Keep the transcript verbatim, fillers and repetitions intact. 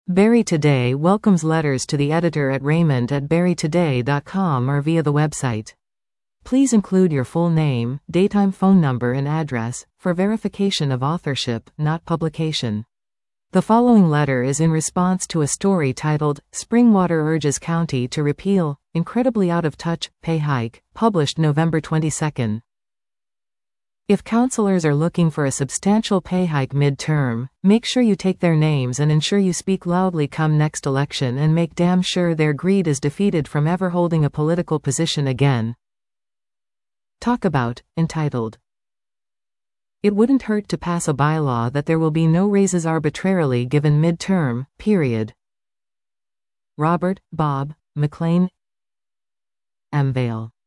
Barrie Today welcomes letters to the editor at raymond at barrie today dot com or via the website. Please include your full name, daytime phone number and address, for verification of authorship, not publication. The following letter is in response to a story titled, Springwater Urges County to Repeal, Incredibly Out of Touch, Pay Hike, published November twenty-second. If counselors are looking for a substantial pay hike mid-term, make sure you take their names and ensure you speak loudly come next election and make damn sure their greed is defeated from ever holding a political position again. Talk about, entitled. It wouldn't hurt to pass a bylaw that there will be no raises arbitrarily given mid-term, period. Robert, Bob, McLean, M. Vale.